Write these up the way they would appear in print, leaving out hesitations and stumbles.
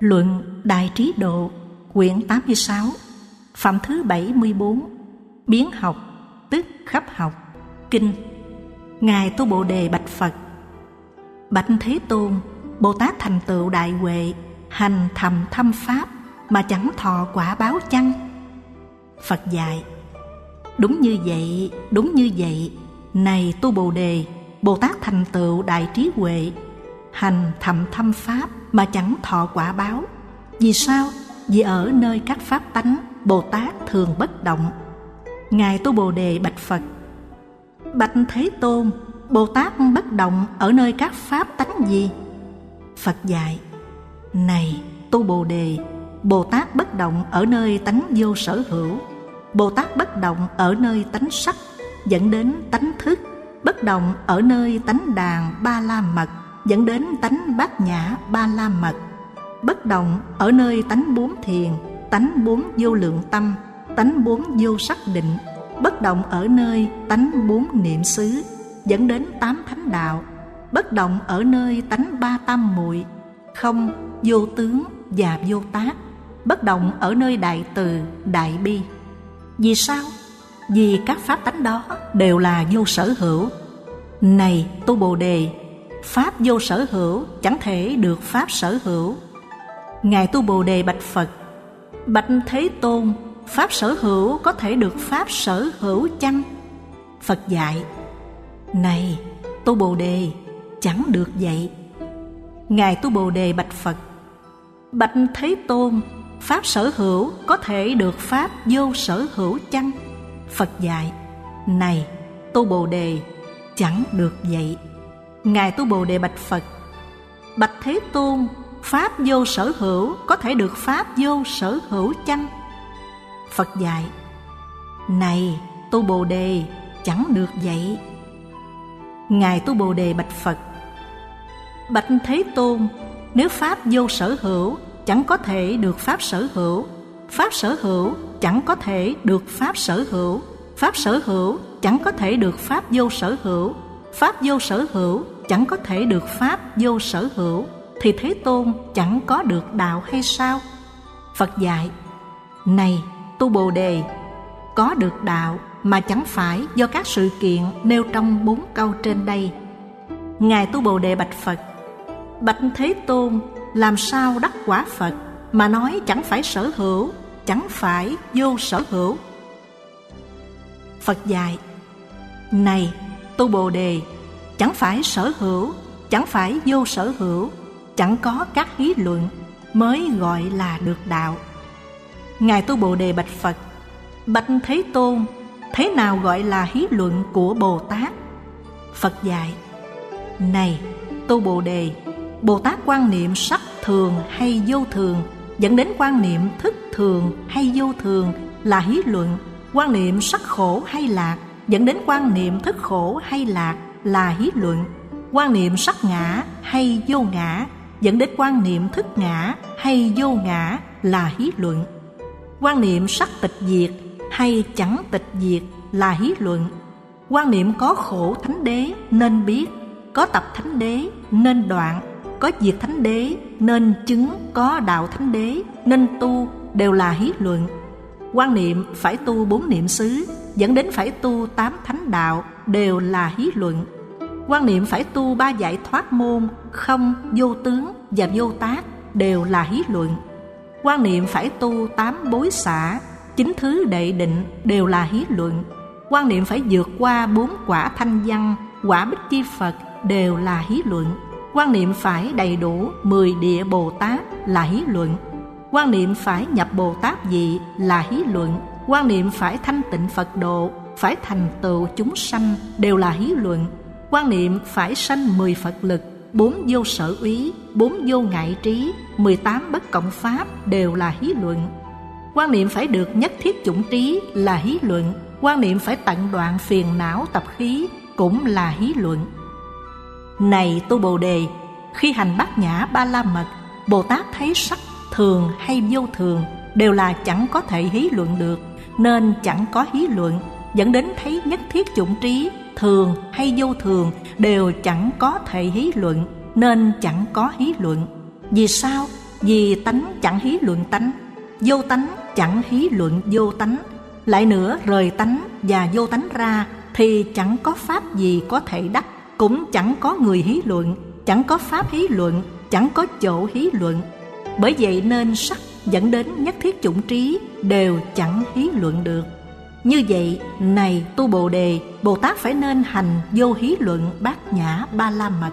Luận Đại Trí Độ, quyển 86, phẩm thứ 74, biến học tức khắp học. Kinh. Ngài Tu Bồ Đề bạch Phật: Bạch Thế Tôn, Bồ Tát thành tựu đại huệ, hành thầm thâm pháp mà chẳng thọ quả báo chăng? Phật dạy: Đúng như vậy, đúng như vậy. Này Tu Bồ Đề, Bồ Tát thành tựu đại trí huệ, hành thầm thâm pháp mà chẳng thọ quả báo. Vì sao? Vì ở nơi các pháp tánh, Bồ Tát thường bất động. Ngài Tu Bồ Đề bạch Phật: Bạch Thế Tôn, Bồ Tát bất động ở nơi các pháp tánh gì? Phật dạy: Này Tu Bồ Đề, Bồ Tát bất động ở nơi tánh vô sở hữu. Bồ Tát bất động ở nơi tánh sắc dẫn đến tánh thức, bất động ở nơi tánh đàn ba la mật dẫn đến tánh bát nhã ba la mật, bất động ở nơi tánh bốn thiền, tánh bốn vô lượng tâm, tánh bốn vô sắc định, bất động ở nơi tánh bốn niệm xứ dẫn đến tám thánh đạo, bất động ở nơi tánh ba tam muội, không, vô tướng và vô tác, bất động ở nơi đại từ, đại bi. Vì sao? Vì các pháp tánh đó đều là vô sở hữu. Này Tu Bồ Đề, pháp vô sở hữu chẳng thể được pháp sở hữu. Ngài Tu Bồ Đề bạch Phật: Bạch Thế Tôn, pháp sở hữu có thể được pháp sở hữu chăng? Phật dạy: Này Tu Bồ Đề, chẳng được vậy. Ngài Tu Bồ Đề bạch Phật: Bạch Thế Tôn, pháp sở hữu có thể được pháp vô sở hữu chăng? Phật dạy: Này Tu Bồ Đề, chẳng được vậy. Ngài Tu Bồ Đề bạch Phật: Bạch Thế Tôn, pháp vô sở hữu có thể được pháp vô sở hữu chăng? Phật dạy: Này Tu Bồ Đề, chẳng được vậy. Ngài Tu Bồ Đề bạch Phật: Bạch Thế Tôn, nếu pháp vô sở hữu chẳng có thể được pháp sở hữu, pháp sở hữu chẳng có thể được pháp sở hữu, pháp sở hữu chẳng có thể được pháp vô sở hữu, pháp vô sở hữu chẳng có thể được pháp vô sở hữu, thì Thế Tôn chẳng có được đạo hay sao? Phật dạy: Này Tu Bồ Đề, có được đạo mà chẳng phải do các sự kiện nêu trong 4 câu trên đây. Ngài Tu Bồ Đề bạch Phật: Bạch Thế Tôn, làm sao đắc quả Phật mà nói chẳng phải sở hữu, chẳng phải vô sở hữu? Phật dạy: Này Tu Bồ Đề, chẳng phải sở hữu, chẳng phải vô sở hữu, chẳng có các hí luận mới gọi là được đạo. Ngài Tu Bồ Đề bạch Phật: Bạch Thế Tôn, thế nào gọi là hí luận của Bồ Tát? Phật dạy: Này Tu Bồ Đề, Bồ Tát quan niệm sắc thường hay vô thường dẫn đến quan niệm thức thường hay vô thường là hí luận. Quan niệm sắc khổ hay lạc dẫn đến quan niệm thức khổ hay lạc là hí luận. Quan niệm sắc ngã hay vô ngã dẫn đến quan niệm thức ngã hay vô ngã là hí luận. Quan niệm sắc tịch diệt hay chẳng tịch diệt là hí luận. Quan niệm có khổ thánh đế nên biết, có tập thánh đế nên đoạn, có diệt thánh đế nên chứng, có đạo thánh đế nên tu đều là hí luận. Quan niệm phải tu 4 niệm xứ dẫn đến phải tu 8 thánh đạo đều là hí luận. Quan niệm phải tu 3 giải thoát môn không, vô tướng và vô tác đều là hí luận. Quan niệm phải tu 8 bối xả, 9 thứ đệ định đều là hí luận. Quan niệm phải vượt qua 4 quả thanh văn, quả bích chi Phật đều là hí luận. Quan niệm phải đầy đủ 10 địa Bồ Tát là hí luận. Quan niệm phải nhập Bồ Tát vị là hí luận. Quan niệm phải thanh tịnh Phật độ, phải thành tựu chúng sanh đều là hí luận. Quan niệm phải sanh 10 Phật lực, 4 vô sở úy, 4 vô ngại trí, 18 bất cộng pháp đều là hí luận. Quan niệm phải được nhất thiết chủng trí là hí luận. Quan niệm phải tận đoạn phiền não tập khí cũng là hí luận. Này Tu Bồ Đề, khi hành bát nhã ba la mật, Bồ Tát thấy sắc thường hay vô thường đều là chẳng có thể hí luận được, nên chẳng có hí luận, dẫn đến thấy nhất thiết chủng trí thường hay vô thường đều chẳng có thể hí luận, nên chẳng có hí luận. Vì sao? vì tánh chẳng hí luận tánh, vô tánh chẳng hí luận vô tánh. Lại nữa, rời tánh và vô tánh ra thì chẳng có pháp gì có thể đắc, cũng chẳng có người hí luận, chẳng có pháp hí luận, chẳng có chỗ hí luận. Bởi vậy nên sắc dẫn đến nhất thiết chủng trí đều chẳng hí luận được. Như vậy, này tu Bồ Đề, Bồ Tát phải nên hành vô hí luận bát nhã ba la mật.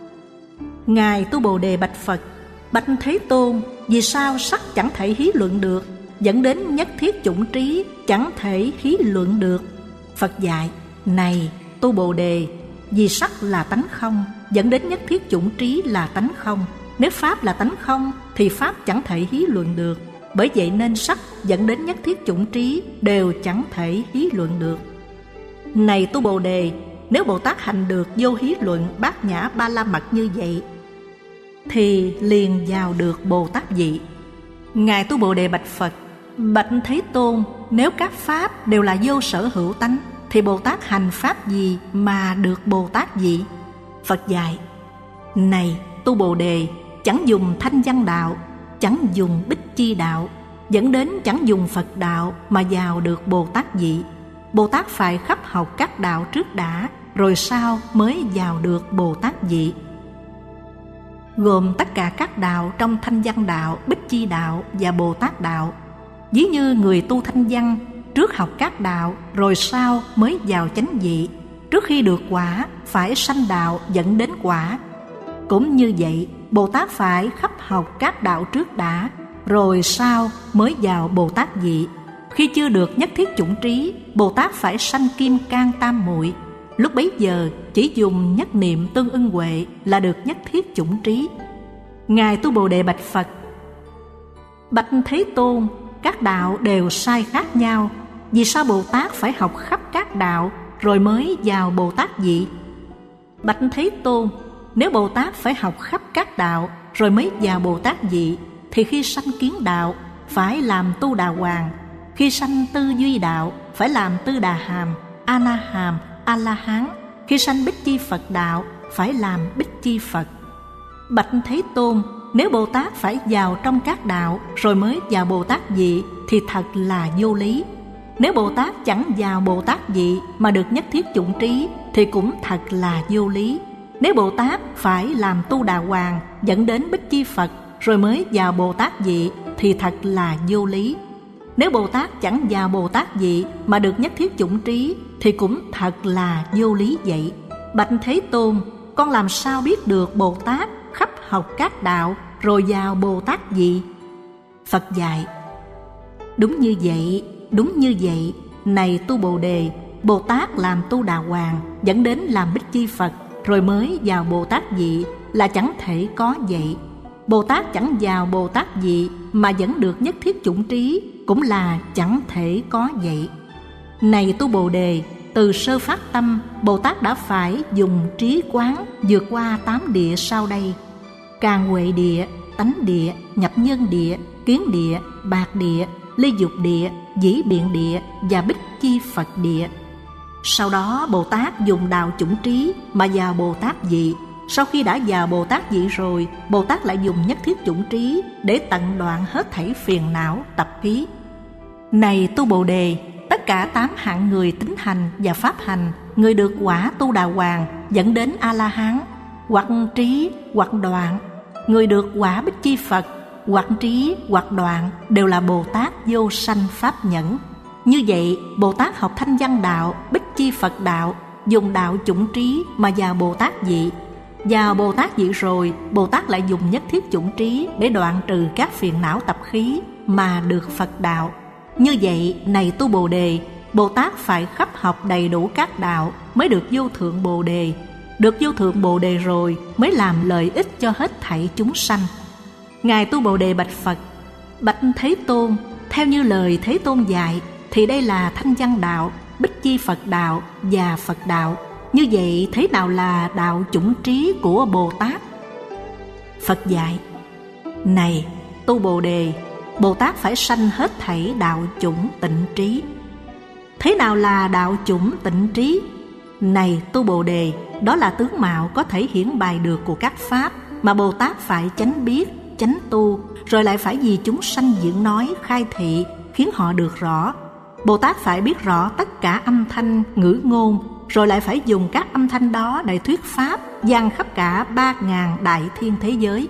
Ngài tu Bồ Đề bạch Phật: Bạch Thế Tôn, vì sao sắc chẳng thể hí luận được, dẫn đến nhất thiết chủng trí chẳng thể hí luận được? Phật dạy: Này tu Bồ Đề, vì sắc là tánh không, dẫn đến nhất thiết chủng trí là tánh không. Nếu pháp là tánh không thì pháp chẳng thể hí luận được. Bởi vậy nên sắc dẫn đến nhất thiết chủng trí đều chẳng thể hí luận được. Này tu Bồ Đề, nếu Bồ Tát hành được vô hí luận bát nhã ba la mật như vậy thì liền vào được Bồ Tát vị. Ngài tu Bồ Đề bạch Phật: Bạch Thế Tôn, nếu các pháp đều là vô sở hữu tánh thì Bồ Tát hành pháp gì mà được Bồ Tát vị? Phật dạy: Này tu Bồ Đề, chẳng dùng thanh văn đạo, chẳng dùng bích chi đạo, dẫn đến chẳng dùng Phật đạo mà vào được Bồ Tát vị. Bồ Tát phải khắp học các đạo trước đã, rồi sau mới vào được Bồ Tát vị. Gồm tất cả các đạo trong thanh văn đạo, bích chi đạo và Bồ Tát đạo. Ví như người tu thanh văn, trước học các đạo, rồi sau mới vào chánh vị. Trước khi được quả, phải sanh đạo dẫn đến quả. Cũng như vậy, Bồ Tát phải khắp học các đạo trước đã, rồi sau mới vào Bồ Tát vị. Khi chưa được nhất thiết chủng trí, Bồ Tát phải sanh kim cang tam muội. Lúc bấy giờ chỉ dùng nhất niệm tương ưng huệ là được nhất thiết chủng trí. Ngài tu Bồ Đề bạch Phật: Bạch Thế Tôn, các đạo đều sai khác nhau, vì sao Bồ Tát phải học khắp các đạo rồi mới vào Bồ Tát vị? Bạch Thế Tôn, nếu Bồ Tát phải học khắp các đạo rồi mới vào Bồ Tát vị thì khi sanh kiến đạo phải làm tu đà hoàng, khi sanh tư duy đạo phải làm tư đà hàm, a na hàm, a la hán, khi sanh bích chi Phật đạo phải làm bích chi Phật. Bạch Thế Tôn, nếu Bồ Tát phải vào trong các đạo rồi mới vào Bồ Tát vị thì thật là vô lý. Nếu Bồ Tát chẳng vào Bồ Tát vị mà được nhất thiết chủng trí thì cũng thật là vô lý. Nếu Bồ Tát phải làm tu đà hoàng dẫn đến bích chi Phật rồi mới vào Bồ Tát vị thì thật là vô lý. Nếu Bồ Tát chẳng vào Bồ Tát vị mà được nhất thiết chủng trí thì cũng thật là vô lý vậy. Bạch Thế Tôn, con làm sao biết được Bồ Tát khắp học các đạo rồi vào Bồ Tát vị? Phật dạy: Đúng như vậy, đúng như vậy. Này tu Bồ Đề, Bồ Tát làm tu đà hoàng dẫn đến làm bích chi Phật rồi mới vào Bồ Tát vị là chẳng thể có vậy. Bồ Tát chẳng vào Bồ Tát vị mà vẫn được nhất thiết chủng trí cũng là chẳng thể có vậy. Này tu Bồ Đề, từ sơ phát tâm, Bồ Tát đã phải dùng trí quán vượt qua 8 địa sau đây: Càng huệ địa, tánh địa, nhập nhân địa, kiến địa, bạc địa, ly dục địa, dĩ biện địa và bích chi Phật địa. Sau đó Bồ Tát dùng đạo chủng trí mà vào Bồ Tát vị. Sau khi đã vào Bồ Tát vị rồi, Bồ Tát lại dùng nhất thiết chủng trí để tận đoạn hết thảy phiền não tập khí. Này tu Bồ Đề, tất cả 8 hạng người tín hành và pháp hành, người được quả tu đà hoàng dẫn đến A La Hán, hoặc trí hoặc đoạn, người được quả bích chi Phật, hoặc trí hoặc đoạn đều là Bồ Tát vô sanh pháp nhẫn. Như vậy, Bồ Tát học thanh văn đạo, bích chi Phật đạo, dùng đạo chủng trí mà vào Bồ Tát vị. Vào Bồ Tát vị rồi, Bồ Tát lại dùng nhất thiết chủng trí để đoạn trừ các phiền não tập khí mà được Phật đạo. Như vậy, này tu Bồ Đề, Bồ Tát phải khắp học đầy đủ các đạo mới được vô thượng Bồ Đề. Được vô thượng Bồ Đề rồi mới làm lợi ích cho hết thảy chúng sanh. Ngài tu Bồ Đề bạch Phật: Bạch Thế Tôn, theo như lời Thế Tôn dạy thì đây là thanh văn đạo, bích chi Phật đạo và Phật đạo. Như vậy thế nào là đạo chủng trí của Bồ Tát? Phật dạy: Này tu Bồ Đề, Bồ Tát phải sanh hết thảy đạo chủng tịnh trí. Thế nào là đạo chủng tịnh trí? Này tu Bồ Đề, đó là tướng mạo có thể hiển bày được của các pháp mà Bồ Tát phải chánh biết, chánh tu, rồi lại phải vì chúng sanh diễn nói, khai thị, khiến họ được rõ. Bồ Tát phải biết rõ tất cả âm thanh, ngữ ngôn, rồi lại phải dùng các âm thanh đó để thuyết pháp, vang khắp cả 3.000 đại thiên thế giới.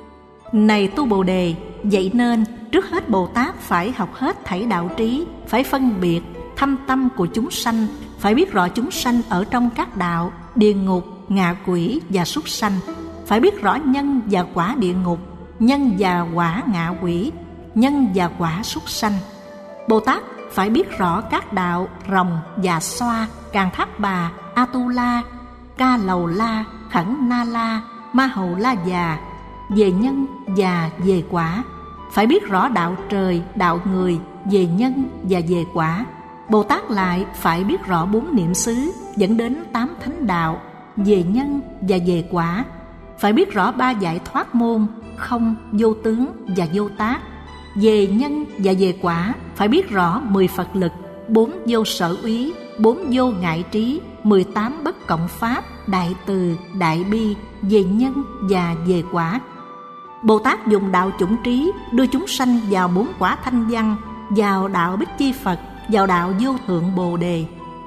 Này tu Bồ Đề, vậy nên trước hết Bồ Tát phải học hết thảy đạo trí, phải phân biệt thâm tâm của chúng sanh, phải biết rõ chúng sanh ở trong các đạo, địa ngục, ngạ quỷ và súc sanh, phải biết rõ nhân và quả địa ngục, nhân và quả ngạ quỷ, nhân và quả súc sanh. Bồ Tát phải biết rõ các đạo rồng và xoa, Càn Thác Bà, Atula, Ca Lầu La, Khẩn Na La, Ma Hầu La Già, về nhân và về quả. Phải biết rõ đạo trời, đạo người, về nhân và về quả. Bồ Tát lại phải biết rõ 4 niệm xứ dẫn đến 8 thánh đạo, về nhân và về quả. Phải biết rõ 3 giải thoát môn, không, vô tướng và vô tác. Về nhân và về quả phải biết rõ 10 Phật lực, 4 vô sở úy, 4 vô ngại trí, 18 bất cộng pháp, đại từ, đại bi, về nhân và về quả. Bồ Tát dùng đạo chủng trí đưa chúng sanh vào 4 quả thanh văn, vào đạo Bích Chi Phật, vào đạo vô thượng Bồ Đề.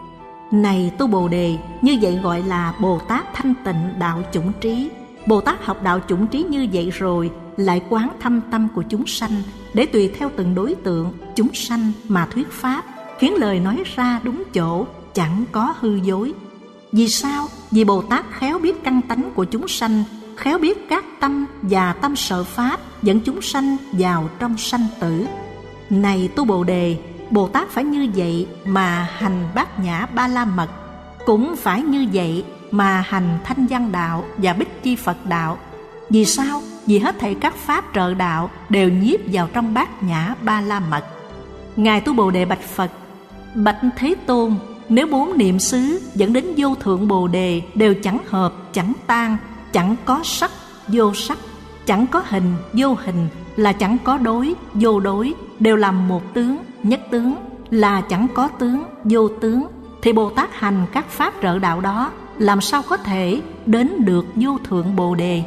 Này tu Bồ Đề, như vậy gọi là Bồ Tát thanh tịnh đạo chủng trí. Bồ Tát học đạo chủng trí như vậy rồi lại quán thâm tâm của chúng sanh, để tùy theo từng đối tượng chúng sanh mà thuyết pháp, khiến lời nói ra đúng chỗ, chẳng có hư dối. Vì sao? Vì Bồ Tát khéo biết căn tánh của chúng sanh, khéo biết các tâm và tâm sở pháp dẫn chúng sanh vào trong sanh tử. Này tu Bồ Đề, Bồ Tát phải như vậy mà hành Bát Nhã Ba La Mật, cũng phải như vậy mà hành Thanh Văn Đạo và Bích Chi Phật Đạo. Vì sao? Vì hết thảy các pháp trợ đạo đều nhiếp vào trong Bát Nhã Ba La Mật. Ngài tu Bồ Đề bạch Phật: Bạch Thế Tôn, nếu 4 niệm xứ dẫn đến vô thượng Bồ Đề đều chẳng hợp, chẳng tan, chẳng có sắc, vô sắc, chẳng có hình, vô hình, là chẳng có đối, vô đối, đều làm một tướng, nhất tướng, là chẳng có tướng, vô tướng, thì Bồ Tát hành các pháp trợ đạo đó làm sao có thể đến được vô thượng Bồ Đề?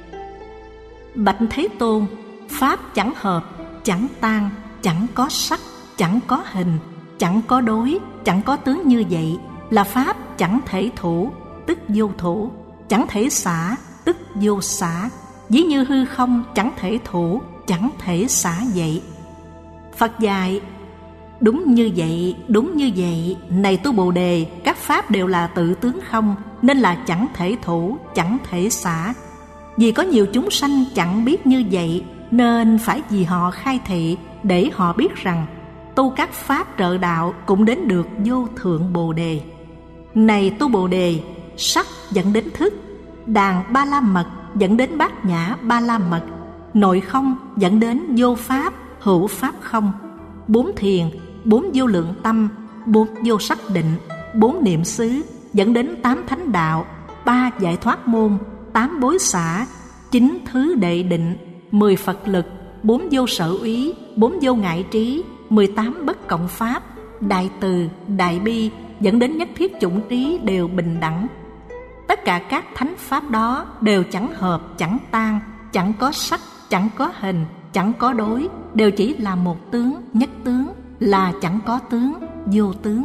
Bạch Thế Tôn, pháp chẳng hợp, chẳng tan, chẳng có sắc, chẳng có hình, chẳng có đối, chẳng có tướng như vậy, là pháp chẳng thể thủ, tức vô thủ, chẳng thể xả, tức vô xả, ví như hư không chẳng thể thủ, chẳng thể xả vậy. Phật dạy: Đúng như vậy, đúng như vậy. Này tu Bồ Đề, các pháp đều là tự tướng không, nên là chẳng thể thủ, chẳng thể xả. Vì có nhiều chúng sanh chẳng biết như vậy, nên phải vì họ khai thị, để họ biết rằng tu các pháp trợ đạo cũng đến được vô thượng Bồ Đề. Này tu Bồ Đề, sắc dẫn đến thức, đàn Ba La Mật dẫn đến Bát Nhã Ba La Mật, nội không dẫn đến vô pháp, hữu pháp không, 4 thiền, 4 vô lượng tâm, 4 vô sắc định, 4 niệm xứ dẫn đến 8 thánh đạo, 3 giải thoát môn, 8 bối xả, 9 thứ đệ định, 10 Phật lực, 4 vô sở úy, 4 vô ngại trí, 18 bất cộng pháp, đại từ, đại bi dẫn đến nhất thiết chủng trí đều bình đẳng. Tất cả các thánh pháp đó đều chẳng hợp, chẳng tan, chẳng có sắc, chẳng có hình, chẳng có đối, đều chỉ là một tướng, nhất tướng, là chẳng có tướng, vô tướng.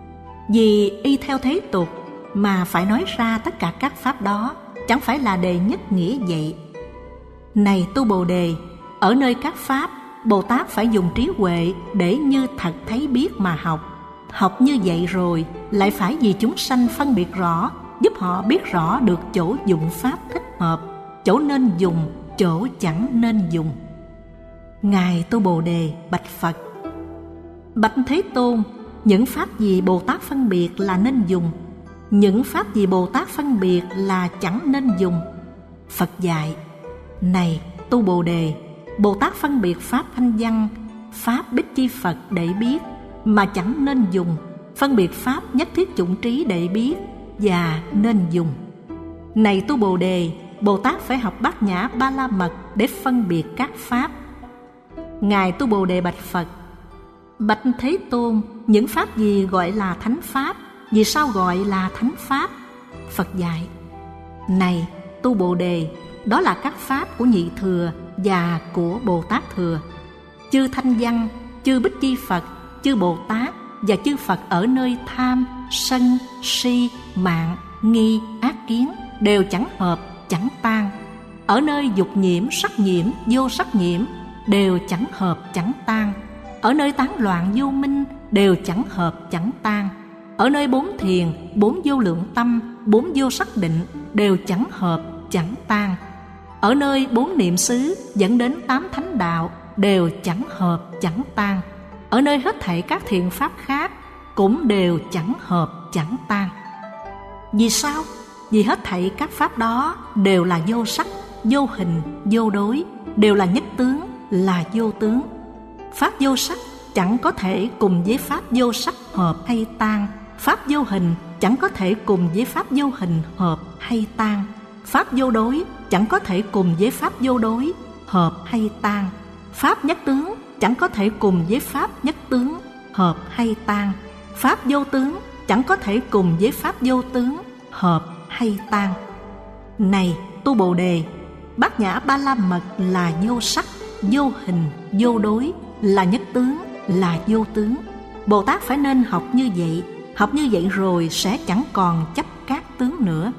Vì y theo thế tục mà phải nói ra tất cả các pháp đó, chẳng phải là đề nhất nghĩa vậy. Này tu Bồ Đề, ở nơi các pháp, Bồ Tát phải dùng trí huệ để như thật thấy biết mà học. Học như vậy rồi lại phải vì chúng sanh phân biệt rõ, giúp họ biết rõ được chỗ dụng pháp thích hợp, chỗ nên dùng, chỗ chẳng nên dùng. Ngài tu Bồ Đề bạch Phật: Bạch Thế Tôn, những pháp gì Bồ Tát phân biệt là nên dùng, những pháp gì Bồ Tát phân biệt là chẳng nên dùng? Phật dạy: Này tu Bồ Đề, Bồ Tát phân biệt pháp thanh văn, pháp Bích Chi Phật để biết mà chẳng nên dùng, phân biệt pháp nhất thiết chủng trí để biết và nên dùng. Này tu Bồ Đề, Bồ Tát phải học Bát Nhã Ba La Mật để phân biệt các pháp. Ngài tu Bồ Đề bạch Phật: Bạch Thế Tôn, những pháp gì gọi là thánh pháp? Vì sao gọi là thánh pháp? Phật dạy: Này tu Bồ Đề, đó là các pháp của nhị thừa và của Bồ Tát Thừa. Chư Thanh Văn, chư Bích Chi Phật, chư Bồ Tát và chư Phật ở nơi tham, sân, si, mạn, nghi, ác kiến đều chẳng hợp, chẳng tan. Ở nơi dục nhiễm, sắc nhiễm, vô sắc nhiễm đều chẳng hợp, chẳng tan. Ở nơi tán loạn vô minh đều chẳng hợp, chẳng tan. Ở nơi bốn thiền, bốn vô lượng tâm, bốn vô sắc định đều chẳng hợp, chẳng tan. Ở nơi bốn niệm xứ dẫn đến tám thánh đạo đều chẳng hợp, chẳng tan. Ở nơi hết thảy các thiện pháp khác cũng đều chẳng hợp, chẳng tan. Vì sao? Vì hết thảy các pháp đó đều là vô sắc, vô hình, vô đối, đều là nhất tướng, là vô tướng. Pháp vô sắc chẳng có thể cùng với pháp vô sắc hợp hay tan. Pháp vô hình chẳng có thể cùng với pháp vô hình hợp hay tan. Pháp vô đối chẳng có thể cùng với pháp vô đối hợp hay tan. Pháp nhất tướng chẳng có thể cùng với pháp nhất tướng hợp hay tan. Pháp vô tướng chẳng có thể cùng với pháp vô tướng hợp hay tan. Này tu Bồ Đề, Bát Nhã Ba La Mật là vô sắc, vô hình, vô đối, là nhất tướng, là vô tướng. Bồ Tát phải nên học như vậy. Học như vậy rồi sẽ chẳng còn chấp các tướng nữa.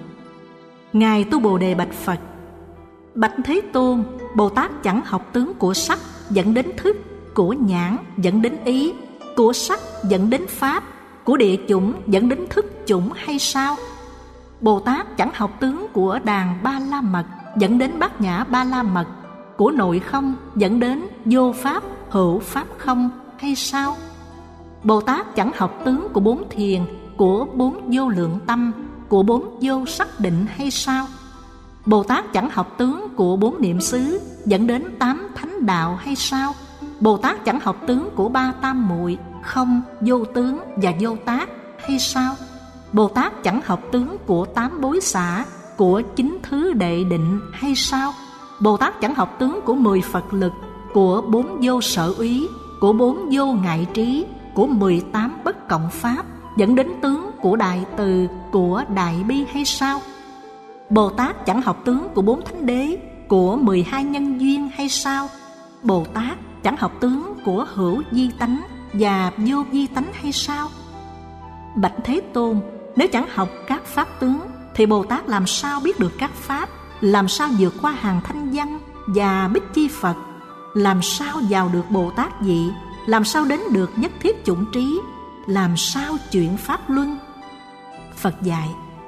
Ngài tu Bồ Đề bạch Phật: Bạch Thế Tôn, Bồ Tát chẳng học tướng của sắc dẫn đến thức, của nhãn dẫn đến ý, của sắc dẫn đến pháp, của địa chủng dẫn đến thức chủng hay sao? Bồ Tát chẳng học tướng của đàn Ba La Mật dẫn đến Bát Nhã Ba La Mật, của nội không dẫn đến vô pháp, hữu pháp không hay sao? Bồ Tát chẳng học tướng của bốn thiền, của bốn vô lượng tâm, của bốn vô sắc định hay sao? Bồ Tát chẳng học tướng của bốn niệm xứ dẫn đến tám thánh đạo hay sao? Bồ Tát chẳng học tướng của ba tam muội, không, vô tướng và vô tác hay sao? Bồ Tát chẳng học tướng của tám bối xả, của chín thứ đệ định hay sao? Bồ Tát chẳng học tướng của 10 Phật lực, của bốn vô sở úy, của bốn vô ngại trí, của 18 bất cộng pháp dẫn đến tướng của đại từ, của đại bi hay sao? Bồ Tát chẳng học tướng của bốn thánh đế, của 12 nhân duyên hay sao? Bồ Tát chẳng học tướng của hữu vi tánh và vô vi tánh hay sao? Bạch Thế Tôn, nếu chẳng học các pháp tướng thì Bồ Tát làm sao biết được các pháp? Làm sao vượt qua hàng Thanh Văn và Bích Chi Phật? Làm sao vào được Bồ Tát vị? Làm sao đến được nhất thiết chủng trí? Làm sao chuyển pháp luân? Phật dạy: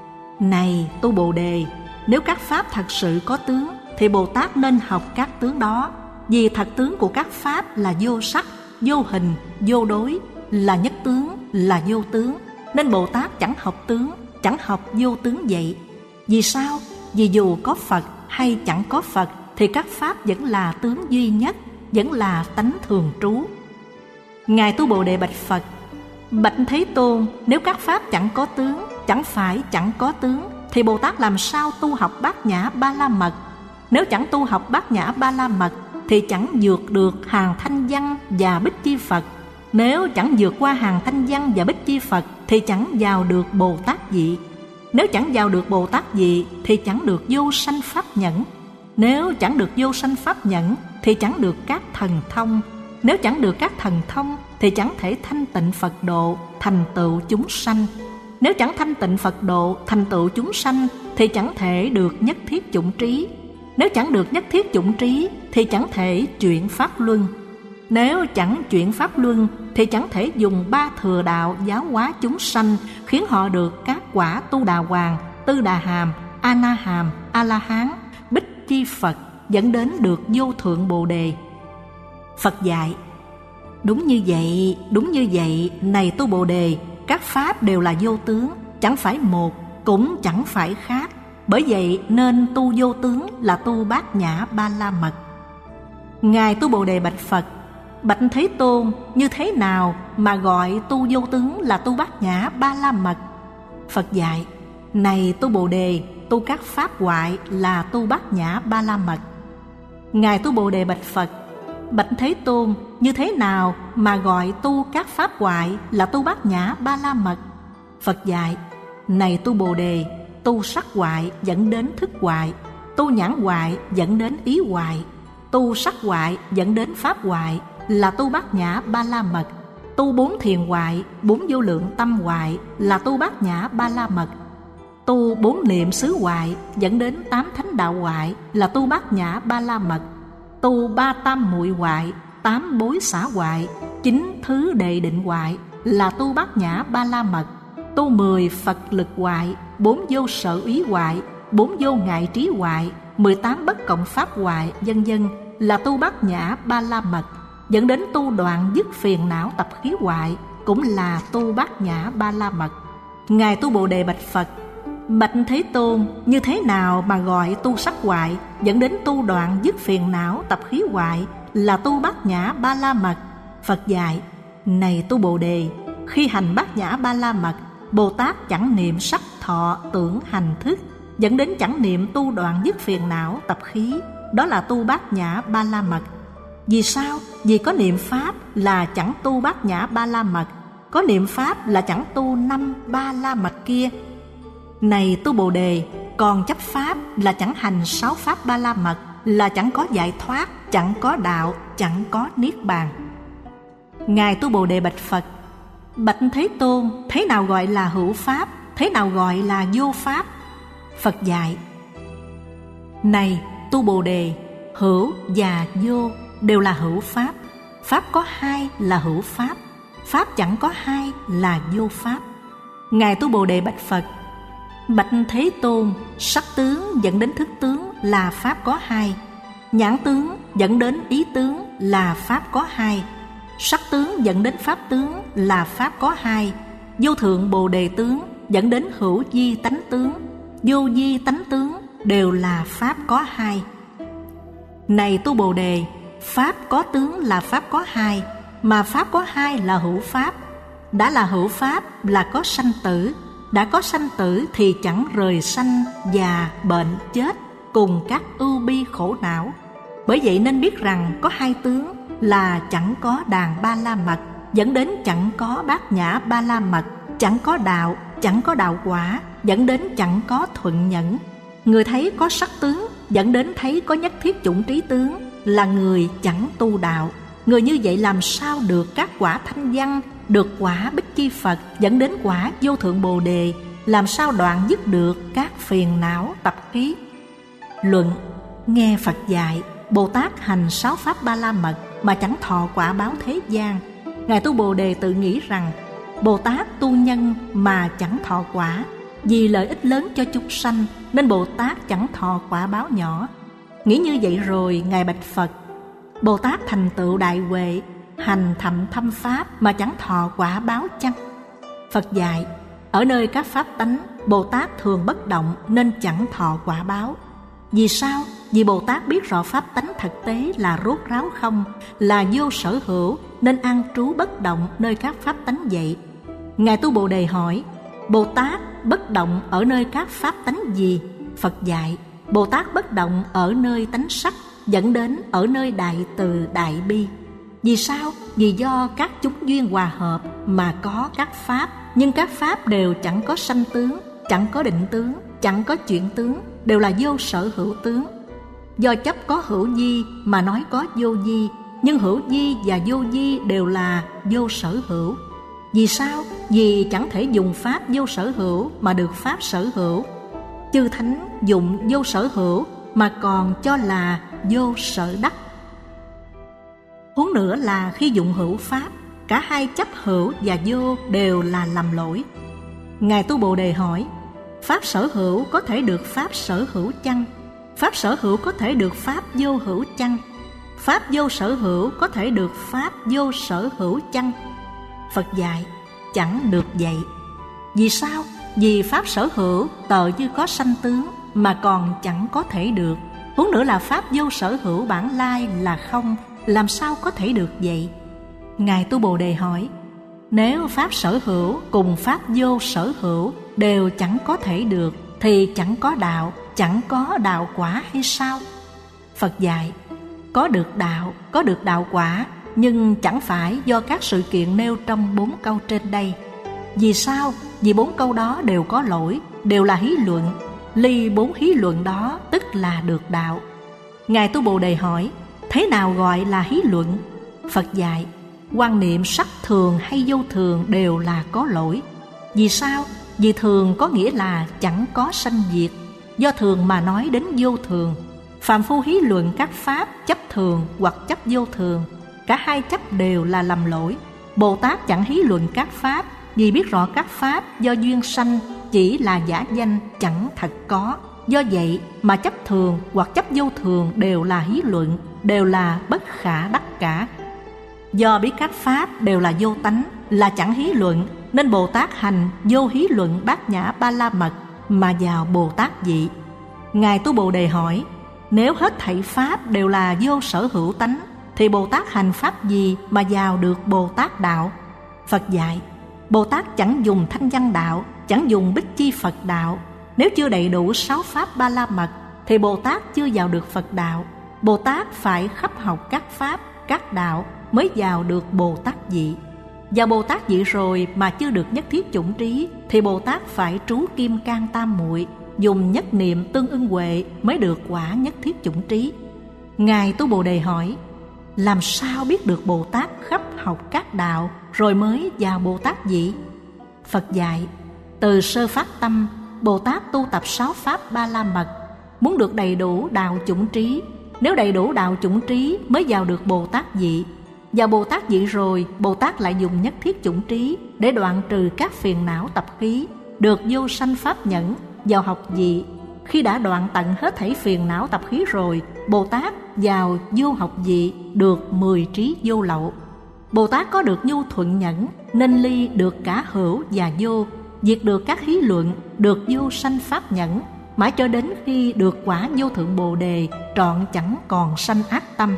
Này tu Bồ Đề, nếu các pháp thật sự có tướng thì Bồ Tát nên học các tướng đó. Vì thật tướng của các pháp là vô sắc, vô hình, vô đối, là nhất tướng, là vô tướng, nên Bồ Tát chẳng học tướng, chẳng học vô tướng vậy. Vì sao? Vì dù có Phật hay chẳng có Phật thì các pháp vẫn là tướng duy nhất, vẫn là tánh thường trú. Ngài tu Bồ Đề bạch Phật: Bạch Thế Tôn, nếu các pháp chẳng có tướng, chẳng phải chẳng có tướng, thì Bồ Tát làm sao tu học Bát Nhã Ba La Mật? Nếu chẳng tu học Bát Nhã Ba La Mật thì chẳng vượt được hàng Thanh Văn và Bích Chi Phật. Nếu chẳng vượt qua hàng Thanh Văn và Bích Chi Phật thì chẳng vào được Bồ Tát vị. Nếu chẳng vào được Bồ Tát vị thì chẳng được vô sanh pháp nhẫn. Nếu chẳng được vô sanh pháp nhẫn thì chẳng được các thần thông. Nếu chẳng được các thần thông thì chẳng thể thanh tịnh Phật độ, thành tựu chúng sanh. Nếu chẳng thanh tịnh Phật độ, thành tựu chúng sanh thì chẳng thể được nhất thiết chủng trí. Nếu chẳng được nhất thiết chủng trí thì chẳng thể chuyển pháp luân. Nếu chẳng chuyển pháp luân thì chẳng thể dùng ba thừa đạo giáo hóa chúng sanh, khiến họ được các quả Tu Đà Hoàng, Tư Đà Hàm, A Na Hàm, A La Hán, Bích Chi Phật, dẫn đến được vô thượng Bồ Đề. Phật dạy: Đúng như vậy, này tu Bồ Đề, các pháp đều là vô tướng, chẳng phải một, cũng chẳng phải khác. Bởi vậy nên tu vô tướng là tu Bát Nhã Ba La Mật. Ngài tu Bồ Đề bạch Phật: Bạch Thế Tôn, như thế nào mà gọi tu vô tướng là tu Bát Nhã Ba La Mật? Phật dạy: Này tu Bồ Đề, tu các pháp ngoại là tu Bát Nhã Ba La Mật. Ngài tu Bồ Đề bạch Phật: Bạch Thế Tôn, như thế nào mà gọi tu các pháp ngoại là tu Bát Nhã Ba La Mật? Phật dạy: Này tu Bồ Đề, tu sắc ngoại dẫn đến thức ngoại, tu nhãn ngoại dẫn đến ý ngoại, Tu sắc hoại dẫn đến pháp hoại là tu bát nhã ba la mật. Tu 4 thiền hoại, 4 vô lượng tâm hoại là tu bát nhã ba la mật. Tu 4 niệm xứ hoại dẫn đến 8 thánh đạo hoại là tu bát nhã ba la mật. Tu 3 tam muội hoại, 8 bối xả hoại, 9 thứ đệ định hoại là tu bát nhã ba la mật. Tu 10 Phật lực hoại, 4 vô sở úy hoại, 4 vô ngại trí hoại, 18 bất cộng pháp hoại, vân vân là tu bát nhã ba la mật. Dẫn đến tu đoạn dứt phiền não tập khí hoại cũng là tu bát nhã ba la mật. Ngài Tu Bồ Đề bạch Phật: Bạch Thế Tôn, như thế nào mà gọi tu sắc hoại dẫn đến tu đoạn dứt phiền não tập khí hoại là tu bát nhã ba la mật? Phật dạy: Này Tu Bồ Đề, khi hành bát nhã ba la mật, Bồ Tát chẳng niệm sắc thọ tưởng hành thức, dẫn đến chẳng niệm tu đoạn dứt phiền não tập khí, đó là tu bát nhã ba la mật. Vì sao? Vì có niệm pháp là chẳng tu bát nhã ba la mật, có niệm pháp là chẳng tu 5 ba la mật kia. Này Tu Bồ Đề, còn chấp pháp là chẳng hành 6 pháp ba la mật, là chẳng có giải thoát, chẳng có đạo, chẳng có niết bàn. Ngài Tu Bồ Đề bạch Phật: Bạch Thế Tôn, thế nào gọi là hữu pháp, thế nào gọi là vô pháp? Phật dạy: Này Tu Bồ Đề, hữu và vô đều là hữu pháp. Pháp có 2 là hữu pháp, pháp chẳng có 2 là vô pháp. Ngài Tu Bồ Đề bạch Phật: Bạch Thế Tôn, sắc tướng dẫn đến thức tướng là pháp có 2, nhãn tướng dẫn đến ý tướng là pháp có 2, sắc tướng dẫn đến pháp tướng là pháp có 2, vô thượng Bồ Đề tướng dẫn đến hữu vi tánh tướng, vô vi tánh tướng đều là pháp có 2. Này Tu Bồ Đề, pháp có tướng là pháp có 2, mà pháp có 2 là hữu pháp. Đã là hữu pháp là có sanh tử, đã có sanh tử thì chẳng rời sanh, già, bệnh, chết cùng các ưu bi khổ não. Bởi vậy nên biết rằng có 2 tướng là chẳng có đàn ba la mật, dẫn đến chẳng có bát nhã ba la mật, chẳng có đạo, chẳng có đạo quả, dẫn đến chẳng có thuận nhẫn. Người thấy có sắc tướng, dẫn đến thấy có nhất thiết chủng trí tướng, là người chẳng tu đạo. Người như vậy làm sao được các quả thanh văn, được quả Bích Chi Phật, dẫn đến quả vô thượng Bồ Đề, làm sao đoạn dứt được các phiền não tập khí? Luận: nghe Phật dạy, Bồ Tát hành 6 pháp ba la mật mà chẳng thọ quả báo thế gian. Ngài Tu Bồ Đề tự nghĩ rằng Bồ Tát tu nhân mà chẳng thọ quả, vì lợi ích lớn cho chúng sanh nên Bồ Tát chẳng thọ quả báo nhỏ. Nghĩ như vậy rồi, Ngài bạch Phật: Bồ Tát thành tựu đại huệ, hành thậm thâm pháp mà chẳng thọ quả báo chăng? Phật dạy: ở nơi các pháp tánh, Bồ Tát thường bất động nên chẳng thọ quả báo. Vì sao? Vì Bồ Tát biết rõ pháp tánh thực tế là rốt ráo không, là vô sở hữu, nên an trú bất động nơi các pháp tánh vậy. Ngài Tu Bồ Đề hỏi: Bồ Tát bất động ở nơi các pháp tánh gì? Phật dạy: Bồ Tát bất động ở nơi tánh sắc, dẫn đến ở nơi đại từ đại bi. Vì sao? Vì do các chúng duyên hòa hợp mà có các pháp, nhưng các pháp đều chẳng có sanh tướng, chẳng có định tướng, chẳng có chuyển tướng, đều là vô sở hữu tướng. Do chấp có hữu vi mà nói có vô vi, nhưng hữu vi và vô vi đều là vô sở hữu. Vì sao? Vì chẳng thể dùng pháp vô sở hữu mà được pháp sở hữu. Chư thánh dụng vô sở hữu mà còn cho là vô sở đắc. Huống nữa là khi dụng hữu pháp, cả hai chấp hữu và vô đều là lầm lỗi. Ngài Tu Bồ Đề hỏi: pháp sở hữu có thể được pháp sở hữu chăng? Pháp sở hữu có thể được pháp vô hữu chăng? Pháp vô sở hữu có thể được pháp vô sở hữu chăng? Phật dạy: chẳng được vậy. Vì sao? Vì pháp sở hữu tờ như có sanh tướng mà còn chẳng có thể được. Huống nữa là pháp vô sở hữu bản lai là không, làm sao có thể được vậy? Ngài Tu Bồ Đề hỏi: nếu pháp sở hữu cùng pháp vô sở hữu đều chẳng có thể được, thì chẳng có đạo, chẳng có đạo quả hay sao? Phật dạy: có được đạo quả, nhưng chẳng phải do các sự kiện nêu trong 4 câu trên đây. Vì sao? Vì 4 câu đó đều có lỗi, đều là hí luận. Ly 4 hí luận đó tức là được đạo. Ngài Tu Bồ Đề hỏi: Thế nào gọi là hí luận? Phật dạy, quan niệm sắc thường hay vô thường đều là có lỗi. Vì sao? Vì thường có nghĩa là chẳng có sanh diệt, do thường mà nói đến vô thường. Phàm phu hí luận các pháp chấp thường hoặc chấp vô thường, cả hai chấp đều là lầm lỗi. Bồ Tát chẳng hí luận các pháp, vì biết rõ các pháp do duyên sanh, chỉ là giả danh, chẳng thật có. Do vậy mà chấp thường hoặc chấp vô thường đều là hí luận, đều là bất khả đắc cả. Do biết các pháp đều là vô tánh, là chẳng hí luận, nên Bồ Tát hành vô hí luận Bát Nhã Ba La Mật mà vào Bồ Tát vị. Ngài Tu Bồ Đề hỏi, nếu hết thảy pháp đều là vô sở hữu tánh, thì Bồ Tát hành pháp gì mà vào được Bồ Tát đạo? Phật dạy, Bồ Tát chẳng dùng thanh văn đạo, chẳng dùng bích chi Phật đạo. Nếu chưa đầy đủ 6 pháp Ba La Mật, thì Bồ Tát chưa vào được Phật đạo. Bồ Tát phải khắp học các pháp, các đạo mới vào được Bồ Tát vị. Vào Bồ Tát vị rồi mà chưa được nhất thiết chủng trí, thì Bồ Tát phải trú kim cang tam muội, dùng nhất niệm tương ưng huệ mới được quả nhất thiết chủng trí. Ngài Tu Bồ Đề hỏi, làm sao biết được Bồ Tát khắp học các đạo rồi mới vào Bồ Tát vị? Phật dạy, từ sơ phát tâm, Bồ Tát tu tập 6 pháp Ba La Mật, muốn được đầy đủ đạo chủng trí. Nếu đầy đủ đạo chủng trí mới vào được Bồ Tát vị. Vào Bồ Tát vị rồi, Bồ Tát lại dùng nhất thiết chủng trí để đoạn trừ các phiền não tập khí, được vô sanh pháp nhẫn, vào học vị. Khi đã đoạn tận hết thảy phiền não tập khí rồi, Bồ Tát vào vô học vị được 10 trí vô lậu. Bồ Tát có được nhu thuận nhẫn, nên ly được cả hữu và vô, diệt được các hí luận, được vô sanh pháp nhẫn, mãi cho đến khi được quả vô thượng Bồ Đề, trọn chẳng còn sanh ác tâm.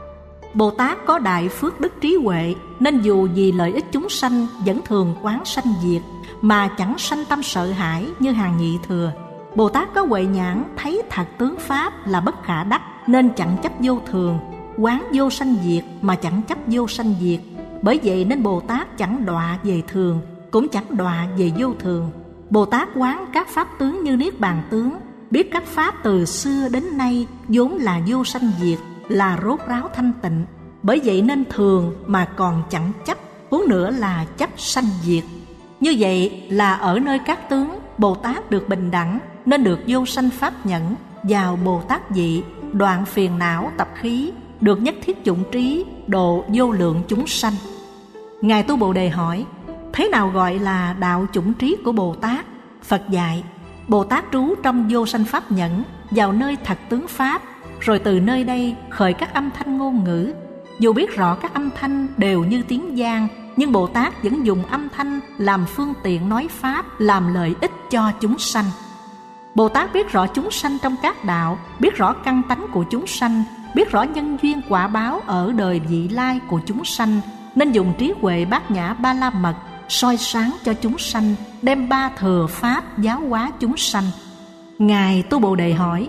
Bồ Tát có đại phước đức trí huệ, nên dù vì lợi ích chúng sanh vẫn thường quán sanh diệt, mà chẳng sanh tâm sợ hãi như hàng nhị thừa. Bồ Tát có huệ nhãn thấy thật tướng pháp là bất khả đắc, nên chẳng chấp vô thường, quán vô sanh diệt mà chẳng chấp vô sanh diệt. Bởi vậy nên Bồ Tát chẳng đọa về thường, cũng chẳng đọa về vô thường. Bồ Tát quán các pháp tướng như niết bàn tướng, biết các pháp từ xưa đến nay vốn là vô sanh diệt, là rốt ráo thanh tịnh. Bởi vậy nên thường mà còn chẳng chấp, huống nữa là chấp sanh diệt. Như vậy là ở nơi các tướng, Bồ Tát được bình đẳng, nên được vô sanh pháp nhẫn, vào Bồ Tát vị, đoạn phiền não tập khí, được nhất thiết chủng trí, độ vô lượng chúng sanh. Ngài Tu Bồ Đề hỏi, thế nào gọi là đạo chủng trí của Bồ Tát? Phật dạy, Bồ Tát trú trong vô sanh pháp nhẫn, vào nơi thật tướng pháp, rồi từ nơi đây khởi các âm thanh ngôn ngữ. Dù biết rõ các âm thanh đều như tiếng vang, nhưng Bồ Tát vẫn dùng âm thanh làm phương tiện nói pháp, làm lợi ích cho chúng sanh. Bồ Tát biết rõ chúng sanh trong các đạo, biết rõ căn tánh của chúng sanh, biết rõ nhân duyên quả báo ở đời vị lai của chúng sanh, nên dùng trí huệ Bát Nhã Ba La Mật soi sáng cho chúng sanh, đem ba thừa pháp giáo hóa chúng sanh. Ngài Tu Bồ Đề hỏi,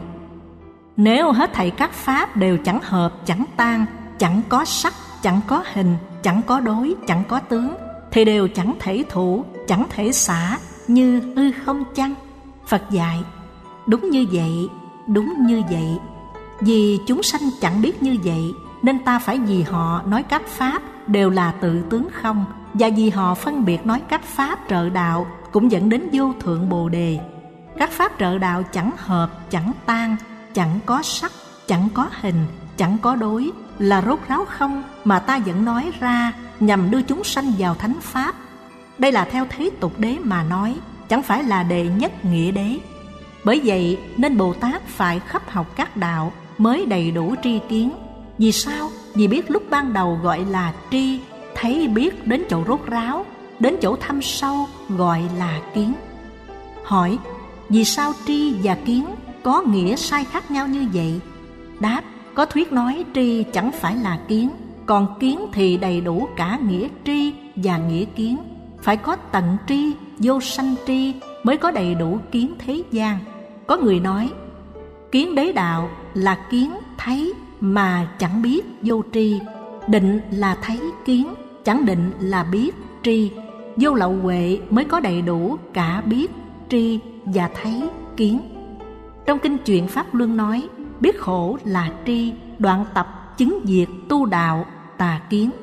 nếu hết thảy các pháp đều chẳng hợp, chẳng tan, chẳng có sắc, chẳng có hình, chẳng có đối, chẳng có tướng, thì đều chẳng thể thủ, chẳng thể xả, như hư không chăng? Phật dạy, đúng như vậy, đúng như vậy. Vì chúng sanh chẳng biết như vậy, nên ta phải vì họ nói các pháp đều là tự tướng không, và vì họ phân biệt nói các pháp trợ đạo cũng dẫn đến vô thượng Bồ Đề. Các pháp trợ đạo chẳng hợp, chẳng tan, chẳng có sắc, chẳng có hình, chẳng có đối, là rốt ráo không mà ta vẫn nói ra, nhằm đưa chúng sanh vào thánh pháp. Đây là theo thế tục đế mà nói, chẳng phải là đệ nhất nghĩa đế. Bởi vậy nên Bồ Tát phải khắp học các đạo mới đầy đủ tri kiến. Vì sao? Vì biết lúc ban đầu gọi là tri, thấy biết đến chỗ rốt ráo, đến chỗ thâm sâu gọi là kiến. Hỏi, vì sao tri và kiến có nghĩa sai khác nhau như vậy? Đáp, có thuyết nói tri chẳng phải là kiến, còn kiến thì đầy đủ cả nghĩa tri và nghĩa kiến. Phải có tận tri, vô sanh tri mới có đầy đủ kiến thế gian. Có người nói, kiến đế đạo là kiến thấy mà chẳng biết vô tri, định là thấy kiến, chẳng định là biết tri. Vô lậu huệ mới có đầy đủ cả biết, tri và thấy kiến. Trong kinh Chuyện Pháp Luân nói, biết khổ là tri, đoạn tập chứng diệt tu đạo tà kiến.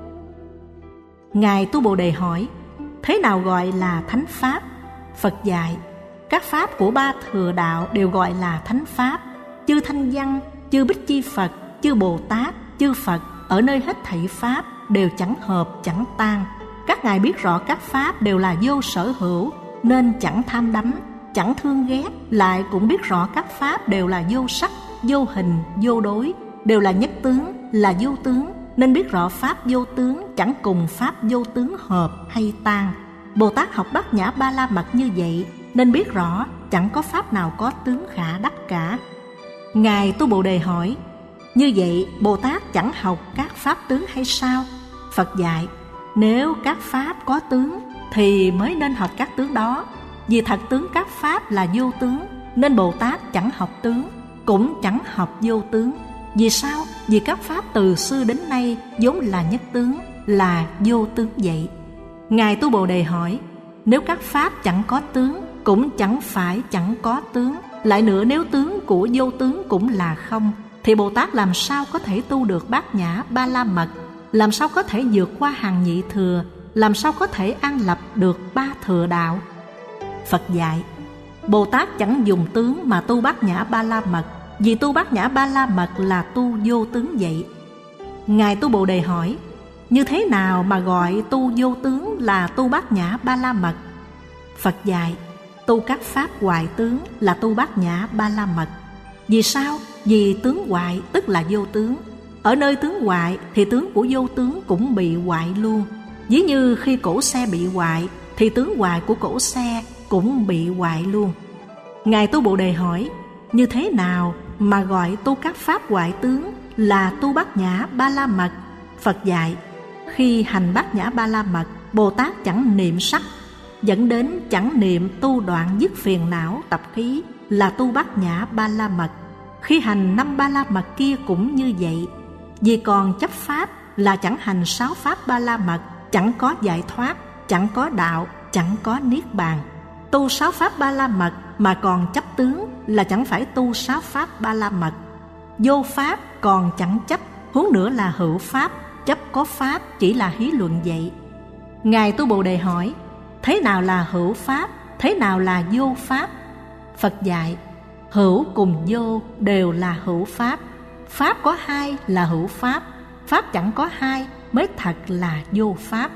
Ngài Tu Bồ Đề hỏi: thế nào gọi là thánh pháp? Phật dạy: các pháp của ba thừa đạo đều gọi là thánh pháp. Chư Thanh Văn, chư Bích Chi Phật, chư Bồ Tát, chư Phật ở nơi hết thảy pháp đều chẳng hợp chẳng tan. Các ngài biết rõ các pháp đều là vô sở hữu, nên chẳng tham đắm, chẳng thương ghét. Lại cũng biết rõ các pháp đều là vô sắc, vô hình, vô đối, đều là nhất tướng, là vô tướng, nên biết rõ pháp vô tướng chẳng cùng pháp vô tướng hợp hay tan. Bồ Tát học Bát Nhã Ba La Mật như vậy, nên biết rõ chẳng có pháp nào có tướng khả đắc cả. Ngài Tu Bồ Đề hỏi: như vậy Bồ Tát chẳng học các pháp tướng hay sao? Phật dạy: nếu các pháp có tướng thì mới nên học các tướng đó. Vì thật tướng các pháp là vô tướng, nên Bồ Tát chẳng học tướng, cũng chẳng học vô tướng. Vì sao? Vì các pháp từ xưa đến nay vốn là nhất tướng, là vô tướng vậy. Ngài Tu Bồ Đề hỏi: nếu các pháp chẳng có tướng, cũng chẳng phải chẳng có tướng. Lại nữa, nếu tướng của vô tướng cũng là không, thì Bồ Tát làm sao có thể tu được Bát Nhã Ba La Mật? Làm sao có thể vượt qua hàng nhị thừa? Làm sao có thể an lập được ba thừa đạo? Phật dạy: Bồ Tát chẳng dùng tướng mà tu Bát Nhã Ba La Mật, vì tu Bát Nhã Ba La Mật là tu vô tướng vậy. Ngài Tu Bồ Đề hỏi: như thế nào mà gọi tu vô tướng là tu Bát Nhã Ba La Mật? Phật dạy: tu các pháp hoại tướng là tu Bát Nhã Ba La Mật. Vì sao? Vì tướng hoại tức là vô tướng. Ở nơi tướng hoại thì tướng của vô tướng cũng bị hoại luôn. Ví như khi cổ xe bị hoại thì tướng hoại của cổ xe cũng bị hoại luôn. Ngài Tu Bồ Đề hỏi: như thế nào mà gọi tu các pháp hoại tướng là tu Bát Nhã Ba La Mật? Phật dạy: khi hành Bát Nhã Ba La Mật, Bồ Tát chẳng niệm sắc, dẫn đến chẳng niệm tu đoạn dứt phiền não tập khí, là tu Bát Nhã Ba La Mật. Khi hành 5 Ba La Mật kia cũng như vậy. Vì còn chấp pháp là chẳng hành 6 pháp Ba La Mật, chẳng có giải thoát, chẳng có đạo, chẳng có niết bàn. Tu 6 pháp Ba La Mật mà còn chấp tướng là chẳng phải tu 6 pháp Ba La Mật. Vô pháp còn chẳng chấp, huống nữa là hữu pháp, chấp có pháp chỉ là hí luận vậy. Ngài Tu Bồ Đề hỏi: thế nào là hữu pháp? Thế nào là vô pháp? Phật dạy: hữu cùng vô đều là hữu pháp. Pháp có hai là hữu pháp, pháp chẳng có hai mới thật là vô pháp.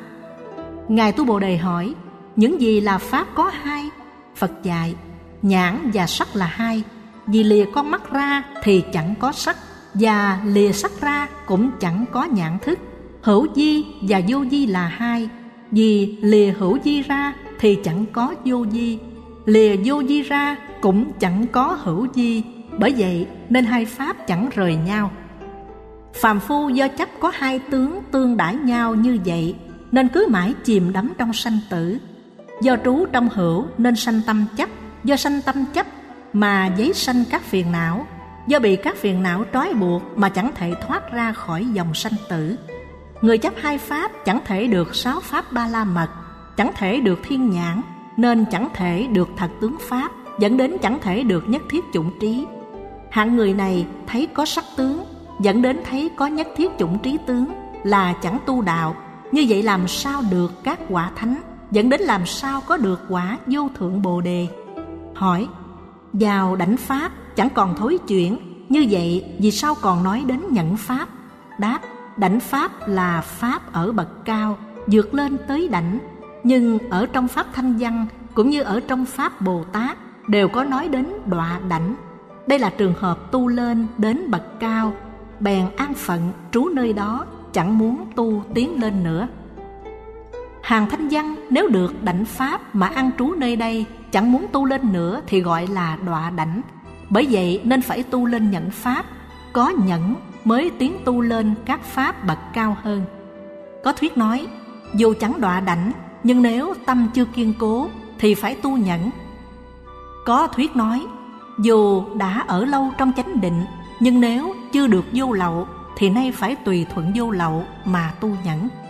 Ngài Tu Bồ Đề hỏi: những gì là pháp có hai? Phật dạy: nhãn và sắc là hai. Vì lìa con mắt ra thì chẳng có sắc, và lìa sắc ra cũng chẳng có nhãn thức. Hữu vi và vô vi là hai. Vì lìa hữu vi ra thì chẳng có vô vi, lìa vô vi ra cũng chẳng có hữu vi. Bởi vậy nên hai pháp chẳng rời nhau. Phàm phu do chấp có hai tướng tương đãi nhau như vậy, nên cứ mãi chìm đắm trong sanh tử. Do trú trong hữu nên sanh tâm chấp. Do sanh tâm chấp mà giấy sanh các phiền não. Do bị các phiền não trói buộc mà chẳng thể thoát ra khỏi dòng sanh tử. Người chấp hai pháp chẳng thể được 6 pháp Ba La Mật, chẳng thể được thiên nhãn, nên chẳng thể được thật tướng pháp, dẫn đến chẳng thể được nhất thiết chủng trí. Hạng người này thấy có sắc tướng, dẫn đến thấy có nhất thiết chủng trí tướng, là chẳng tu đạo. Như vậy làm sao được các quả thánh, dẫn đến làm sao có được quả vô thượng Bồ Đề? Hỏi: vào đảnh pháp chẳng còn thối chuyển, như vậy vì sao còn nói đến nhẫn pháp? Đáp: đảnh pháp là pháp ở bậc cao, vượt lên tới đảnh. Nhưng ở trong pháp Thanh Văn cũng như ở trong pháp Bồ Tát đều có nói đến đọa đảnh. Đây là trường hợp tu lên đến bậc cao, bèn an phận trú nơi đó, chẳng muốn tu tiến lên nữa. Hàng Thanh Văn nếu được đảnh pháp mà an trú nơi đây, chẳng muốn tu lên nữa thì gọi là đọa đảnh. Bởi vậy nên phải tu lên nhẫn pháp, có nhẫn mới tiến tu lên các pháp bậc cao hơn. Có thuyết nói, dù chẳng đọa đảnh, nhưng nếu tâm chưa kiên cố thì phải tu nhẫn. Có thuyết nói, dù đã ở lâu trong chánh định, nhưng nếu chưa được vô lậu thì nay phải tùy thuận vô lậu mà tu nhẫn.